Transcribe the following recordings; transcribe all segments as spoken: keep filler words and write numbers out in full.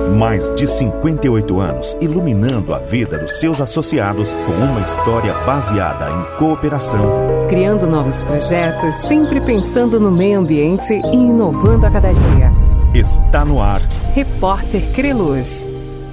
Mais de cinquenta e oito anos iluminando a vida dos seus associados com uma história baseada em cooperação. Criando novos projetos, sempre pensando no meio ambiente e inovando a cada dia. Está no ar. Repórter Creluz.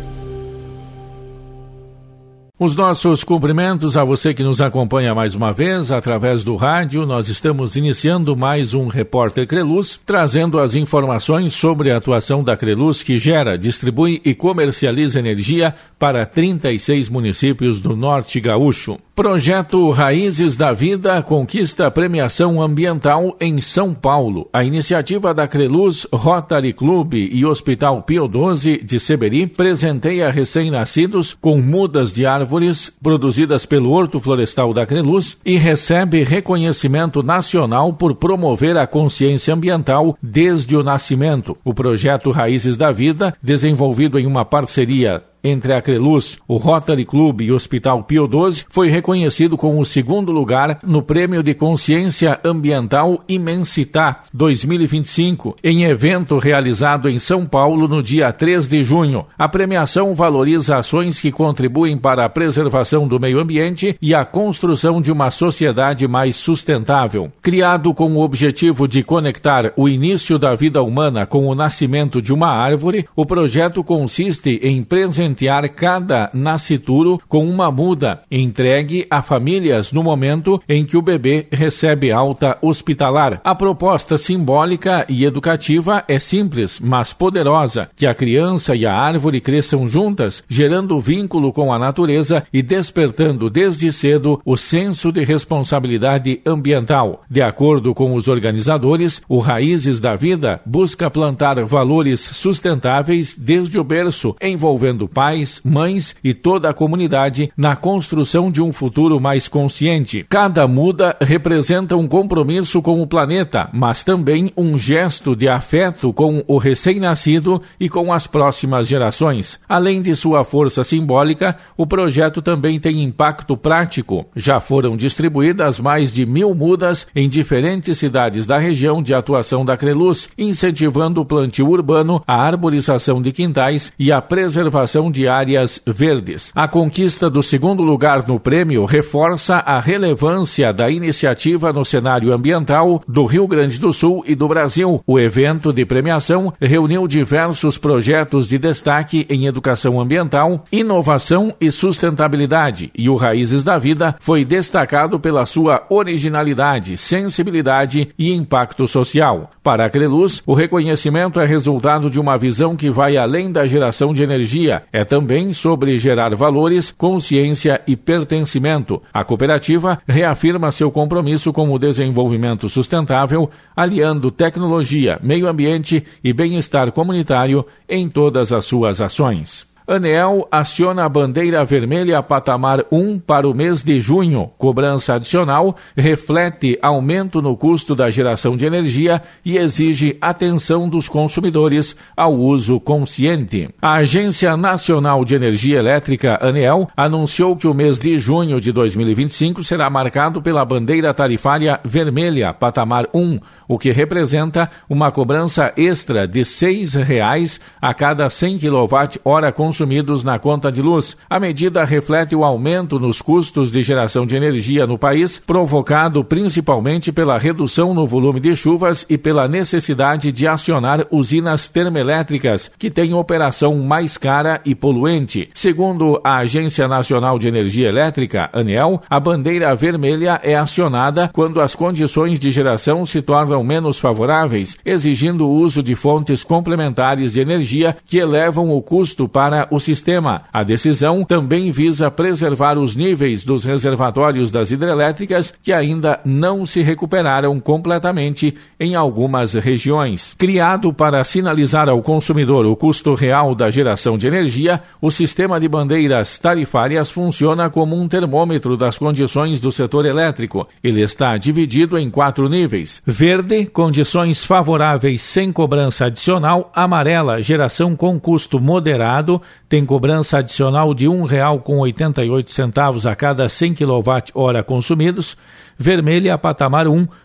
Os nossos cumprimentos a você que nos acompanha mais uma vez através do rádio. Nós estamos iniciando mais um Repórter Creluz, trazendo as informações sobre a atuação da Creluz, que gera, distribui e comercializa energia para trinta e seis municípios do Norte Gaúcho. Projeto Raízes da Vida conquista premiação ambiental em São Paulo. A iniciativa da Creluz, Rotary Club e Hospital Pio doze de Seberi presenteia recém-nascidos com mudas de árvores produzidas pelo Horto Florestal da Creluz e recebe reconhecimento nacional por promover a consciência ambiental desde o nascimento. O projeto Raízes da Vida, desenvolvido em uma parceria entre a Creluz, o Rotary Club e o Hospital Pio doze, foi reconhecido com o segundo lugar no Prêmio de Consciência Ambiental Imensitar dois mil e vinte e cinco, em evento realizado em São Paulo no dia três de junho. A premiação valoriza ações que contribuem para a preservação do meio ambiente e a construção de uma sociedade mais sustentável. Criado com o objetivo de conectar o início da vida humana com o nascimento de uma árvore, o projeto consiste em presentear cada nascituro com uma muda entregue a famílias no momento em que o bebê recebe alta hospitalar. A proposta simbólica e educativa é simples, mas poderosa, que a criança e a árvore cresçam juntas, gerando vínculo com a natureza e despertando desde cedo o senso de responsabilidade ambiental. De acordo com os organizadores, o Raízes da Vida busca plantar valores sustentáveis desde o berço, envolvendo pais, pais, mães e toda a comunidade na construção de um futuro mais consciente. Cada muda representa um compromisso com o planeta, mas também um gesto de afeto com o recém-nascido e com as próximas gerações. Além de sua força simbólica, o projeto também tem impacto prático. Já foram distribuídas mais de mil mudas em diferentes cidades da região de atuação da Creluz, incentivando o plantio urbano, a arborização de quintais e a preservação de áreas verdes. A conquista do segundo lugar no prêmio reforça a relevância da iniciativa no cenário ambiental do Rio Grande do Sul e do Brasil. O evento de premiação reuniu diversos projetos de destaque em educação ambiental, inovação e sustentabilidade, e o Raízes da Vida foi destacado pela sua originalidade, sensibilidade e impacto social. Para a Creluz, o reconhecimento é resultado de uma visão que vai além da geração de energia. É também sobre gerar valores, consciência e pertencimento. A cooperativa reafirma seu compromisso com o desenvolvimento sustentável, aliando tecnologia, meio ambiente e bem-estar comunitário em todas as suas ações. ANEEL aciona a bandeira vermelha patamar um para o mês de junho. Cobrança adicional reflete aumento no custo da geração de energia e exige atenção dos consumidores ao uso consciente. A Agência Nacional de Energia Elétrica, ANEEL, anunciou que o mês de junho de dois mil e vinte e cinco será marcado pela bandeira tarifária vermelha patamar um, o que representa uma cobrança extra de seis reais a cada cem quilowatt-hora consumidos na conta de luz. A medida reflete o aumento nos custos de geração de energia no país, provocado principalmente pela redução no volume de chuvas e pela necessidade de acionar usinas termoelétricas, que têm operação mais cara e poluente. Segundo a Agência Nacional de Energia Elétrica, ANEEL, a bandeira vermelha é acionada quando as condições de geração se tornam menos favoráveis, exigindo o uso de fontes complementares de energia que elevam o custo para o sistema. A decisão também visa preservar os níveis dos reservatórios das hidrelétricas que ainda não se recuperaram completamente em algumas regiões. Criado para sinalizar ao consumidor o custo real da geração de energia, o sistema de bandeiras tarifárias funciona como um termômetro das condições do setor elétrico. Ele está dividido em quatro níveis: verde, condições favoráveis sem cobrança adicional; amarela, geração com custo moderado, tem cobrança adicional de um real e oitenta e oito centavos a cada cem quilowatt-hora consumidos; vermelha, patamar um,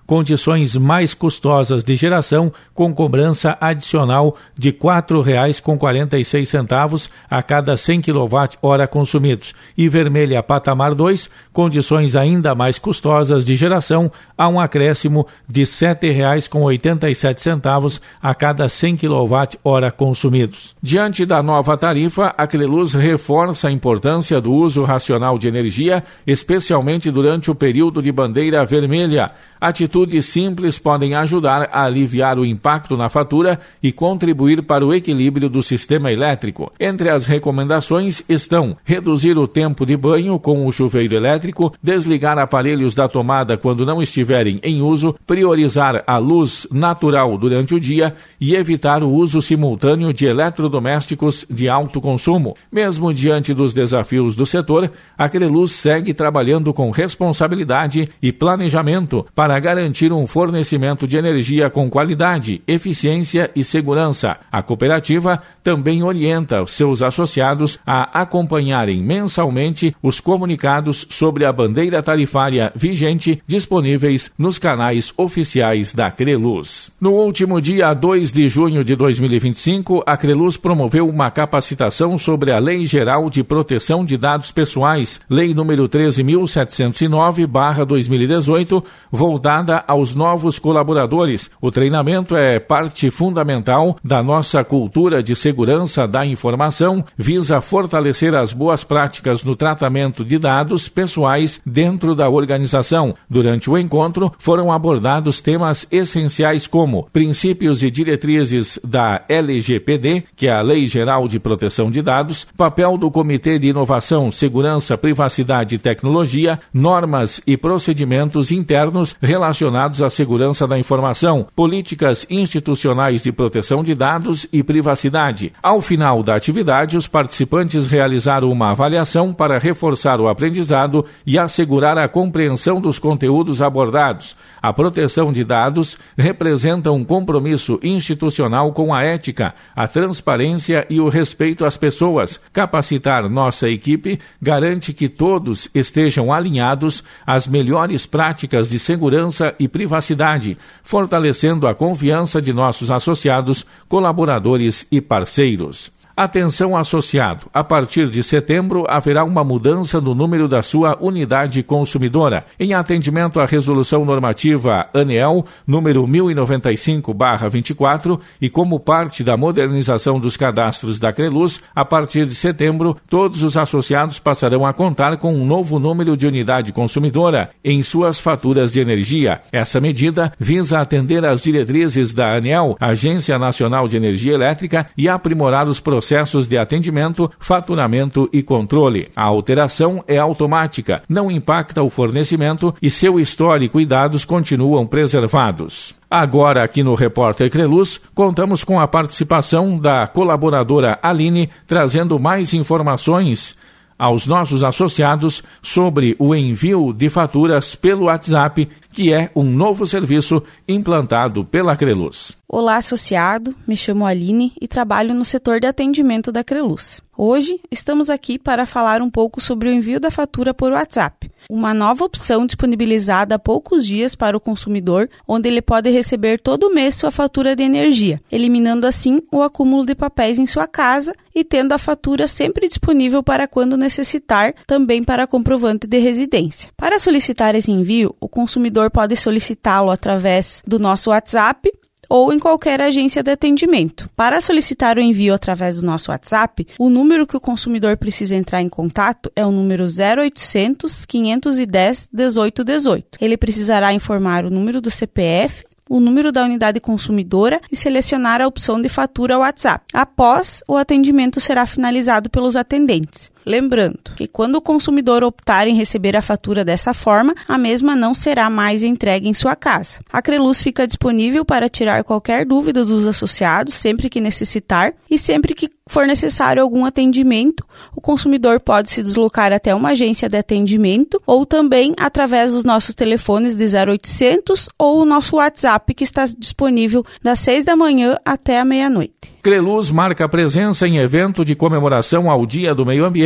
condições mais custosas de geração, com cobrança adicional de quatro reais e quarenta e seis centavos a cada cem quilowatt-hora consumidos. E Vermelha Patamar dois, condições ainda mais custosas de geração, a um acréscimo de sete reais e oitenta e sete centavos a cada cem quilowatt-hora consumidos. Diante da nova tarifa, a Creluz reforça a importância do uso racional de energia, especialmente durante o período de bandeira vermelha. Atitudes simples podem ajudar a aliviar o impacto na fatura e contribuir para o equilíbrio do sistema elétrico. Entre as recomendações estão reduzir o tempo de banho com o chuveiro elétrico, desligar aparelhos da tomada quando não estiverem em uso, priorizar a luz natural durante o dia e evitar o uso simultâneo de eletrodomésticos de alto consumo. Mesmo diante dos desafios do setor, a Creluz segue trabalhando com responsabilidade e planejamento para garantir um fornecimento de energia com qualidade, eficiência e segurança. A cooperativa também orienta seus associados a acompanharem mensalmente os comunicados sobre a bandeira tarifária vigente disponíveis nos canais oficiais da Creluz. No último dia dois de junho de dois mil e vinte e cinco, a Creluz promoveu uma capacitação sobre a Lei Geral de Proteção de Dados Pessoais, Lei número treze mil setecentos e nove barra dois mil e dezoito, voltada aos novos colaboradores. O treinamento é parte fundamental da nossa cultura de segurança da informação, visa fortalecer as boas práticas no tratamento de dados pessoais dentro da organização. Durante o encontro, foram abordados temas essenciais como princípios e diretrizes da L G P D, que é a Lei Geral de Proteção de Dados, papel do Comitê de Inovação, Segurança, Privacidade e Tecnologia, normas e procedimentos internos relacionados à segurança da informação, políticas institucionais de proteção de dados e privacidade. Ao final da atividade, os participantes realizaram uma avaliação para reforçar o aprendizado e assegurar a compreensão dos conteúdos abordados. A proteção de dados representa um compromisso institucional com a ética, a transparência e o respeito às pessoas. Capacitar nossa equipe garante que todos estejam alinhados às melhores práticas de segurança e privacidade, fortalecendo a confiança de nossos associados, colaboradores e parceiros. Atenção associado, a partir de setembro haverá uma mudança no número da sua unidade consumidora. Em atendimento à resolução normativa ANEEL número mil e noventa e cinco barra vinte e quatro e como parte da modernização dos cadastros da Creluz, a partir de setembro todos os associados passarão a contar com um novo número de unidade consumidora em suas faturas de energia. Essa medida visa atender às diretrizes da ANEEL, Agência Nacional de Energia Elétrica, e aprimorar os processos processos de atendimento, faturamento e controle. A alteração é automática, não impacta o fornecimento e seu histórico e dados continuam preservados. Agora, aqui no Repórter Creluz, contamos com a participação da colaboradora Aline, trazendo mais informações aos nossos associados sobre o envio de faturas pelo WhatsApp, que é um novo serviço implantado pela Creluz. Olá, associado, me chamo Aline e trabalho no setor de atendimento da Creluz. Hoje, estamos aqui para falar um pouco sobre o envio da fatura por WhatsApp, uma nova opção disponibilizada há poucos dias para o consumidor, onde ele pode receber todo mês sua fatura de energia, eliminando assim o acúmulo de papéis em sua casa e tendo a fatura sempre disponível para quando necessitar, também para comprovante de residência. Para solicitar esse envio, o consumidor pode solicitá-lo através do nosso WhatsApp ou em qualquer agência de atendimento. Para solicitar o envio através do nosso WhatsApp, o número que o consumidor precisa entrar em contato é o número zero oitocentos, quinhentos e dez, dezoito dezoito. Ele precisará informar o número do C P F, o número da unidade consumidora e selecionar a opção de fatura WhatsApp. Após, o atendimento será finalizado pelos atendentes. Lembrando que quando o consumidor optar em receber a fatura dessa forma, a mesma não será mais entregue em sua casa. A Creluz fica disponível para tirar qualquer dúvida dos associados sempre que necessitar e sempre que for necessário algum atendimento, o consumidor pode se deslocar até uma agência de atendimento ou também através dos nossos telefones de zero oitocentos ou o nosso WhatsApp que está disponível das seis da manhã até a meia-noite. Creluz marca presença em evento de comemoração ao Dia do Meio Ambiente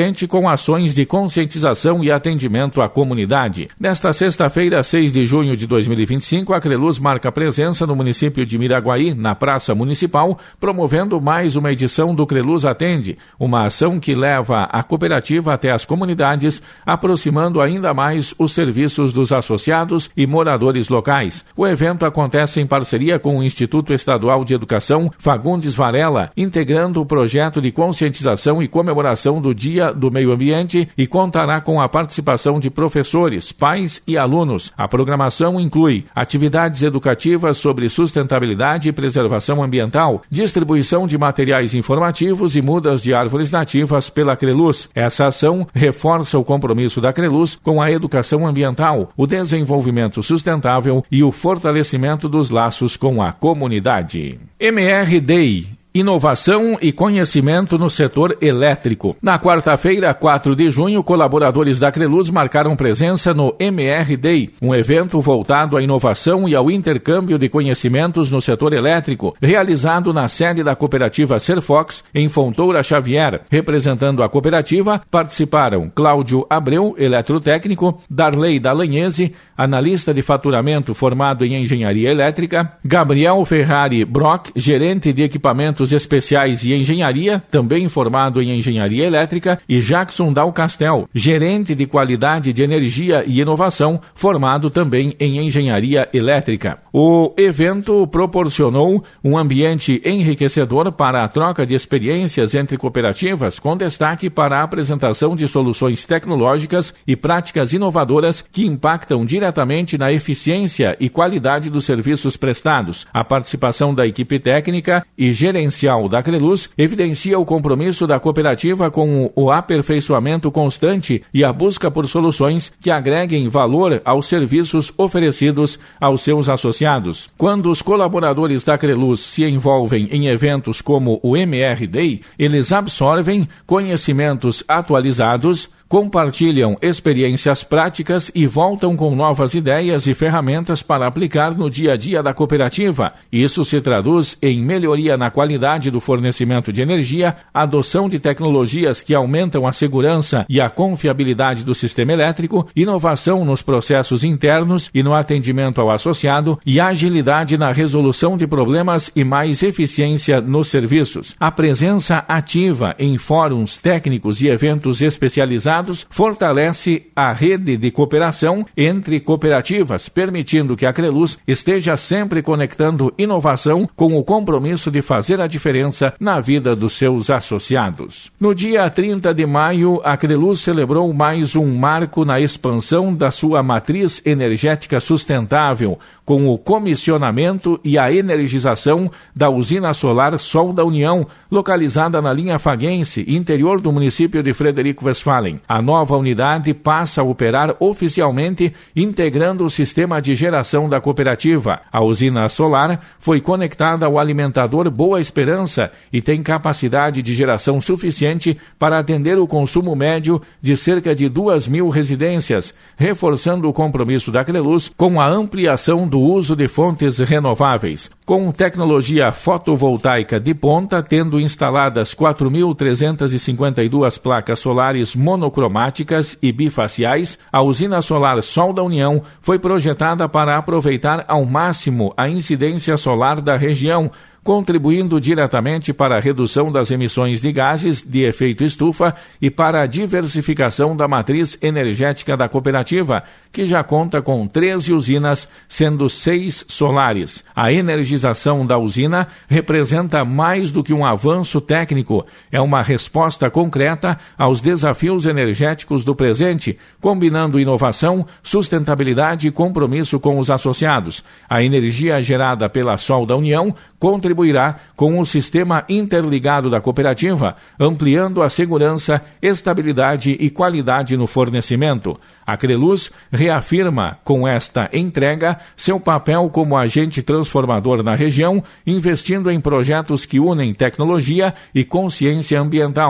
ambiente com ações de conscientização e atendimento à comunidade. Nesta sexta-feira, seis de junho de dois mil e vinte e cinco, a Creluz marca presença no município de Miraguaí, na Praça Municipal, promovendo mais uma edição do Creluz Atende, uma ação que leva a cooperativa até as comunidades, aproximando ainda mais os serviços dos associados e moradores locais. O evento acontece em parceria com o Instituto Estadual de Educação Fagundes Varela, integrando o projeto de conscientização e comemoração do Dia do Meio Ambiente e contará com a participação de professores, pais e alunos. A programação inclui atividades educativas sobre sustentabilidade e preservação ambiental, distribuição de materiais informativos e mudas de árvores nativas pela Creluz. Essa ação reforça o compromisso da Creluz com a educação ambiental, o desenvolvimento sustentável e o fortalecimento dos laços com a comunidade. M R Day. Inovação e conhecimento no setor elétrico. Na quarta-feira, quatro de junho, colaboradores da Creluz marcaram presença no M R Day, um evento voltado à inovação e ao intercâmbio de conhecimentos no setor elétrico, realizado na sede da cooperativa Serfox, em Fontoura Xavier. Representando a cooperativa, participaram Cláudio Abreu, eletrotécnico, Darley Dalanhese, analista de faturamento formado em engenharia elétrica, Gabriel Ferrari Brock, gerente de equipamentos especiais e engenharia, também formado em engenharia elétrica, e Jackson Dal Castel, gerente de qualidade de energia e inovação, formado também em engenharia elétrica. O evento proporcionou um ambiente enriquecedor para a troca de experiências entre cooperativas, com destaque para a apresentação de soluções tecnológicas e práticas inovadoras que impactam diretamente na eficiência e qualidade dos serviços prestados. A participação da equipe técnica e gerencial da Creluz evidencia o compromisso da cooperativa com o aperfeiçoamento constante e a busca por soluções que agreguem valor aos serviços oferecidos aos seus associados. Quando os colaboradores da Creluz se envolvem em eventos como o M R Day, eles absorvem conhecimentos atualizados, compartilham experiências práticas e voltam com novas ideias e ferramentas para aplicar no dia a dia da cooperativa. Isso se traduz em melhoria na qualidade do fornecimento de energia, adoção de tecnologias que aumentam a segurança e a confiabilidade do sistema elétrico, inovação nos processos internos e no atendimento ao associado e agilidade na resolução de problemas e mais eficiência nos serviços. A presença ativa em fóruns técnicos e eventos especializados fortalece a rede de cooperação entre cooperativas, permitindo que a Creluz esteja sempre conectando inovação com o compromisso de fazer a diferença na vida dos seus associados. No dia trinta de maio, a Creluz celebrou mais um marco na expansão da sua matriz energética sustentável, com o comissionamento e a energização da usina solar Sol da União, localizada na linha Faguense, interior do município de Frederico Westphalen. A nova unidade passa a operar oficialmente, integrando o sistema de geração da cooperativa. A usina solar foi conectada ao alimentador Boa Esperança e tem capacidade de geração suficiente para atender o consumo médio de cerca de duas mil residências, reforçando o compromisso da Creluz com a ampliação do uso de fontes renováveis. Com tecnologia fotovoltaica de ponta, tendo instaladas quatro mil trezentas e cinquenta e duas placas solares monocromáticas e bifaciais, a usina solar Sol da União foi projetada para aproveitar ao máximo a incidência solar da região, contribuindo diretamente para a redução das emissões de gases de efeito estufa e para a diversificação da matriz energética da cooperativa, que já conta com treze usinas, sendo seis solares. A energização da usina representa mais do que um avanço técnico, é uma resposta concreta aos desafios energéticos do presente, combinando inovação, sustentabilidade e compromisso com os associados. A energia gerada pela Sol da União contribuirá com o sistema interligado da cooperativa, ampliando a segurança, estabilidade e qualidade no fornecimento. A Creluz reafirma, com esta entrega, seu papel como agente transformador na região, investindo em projetos que unem tecnologia e consciência ambiental.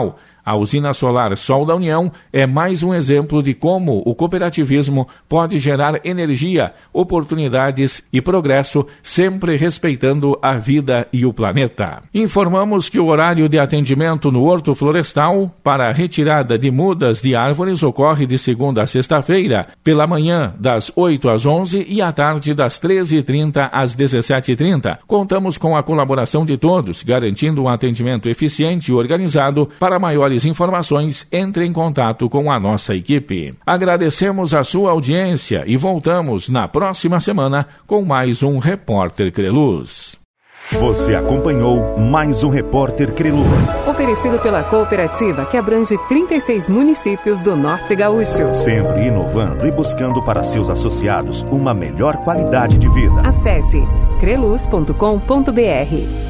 A usina solar Sol da União é mais um exemplo de como o cooperativismo pode gerar energia, oportunidades e progresso, sempre respeitando a vida e o planeta. Informamos que o horário de atendimento no Horto Florestal para a retirada de mudas de árvores ocorre de segunda a sexta-feira, pela manhã das oito às onze e à tarde das treze e trinta às dezessete e trinta. Contamos com a colaboração de todos, garantindo um atendimento eficiente e organizado. Para maiores informações, entre em contato com a nossa equipe. Agradecemos a sua audiência e voltamos na próxima semana com mais um Repórter Creluz. Você acompanhou mais um Repórter Creluz. Oferecido pela cooperativa que abrange trinta e seis municípios do Norte Gaúcho. Sempre inovando e buscando para seus associados uma melhor qualidade de vida. Acesse creluz ponto com ponto br.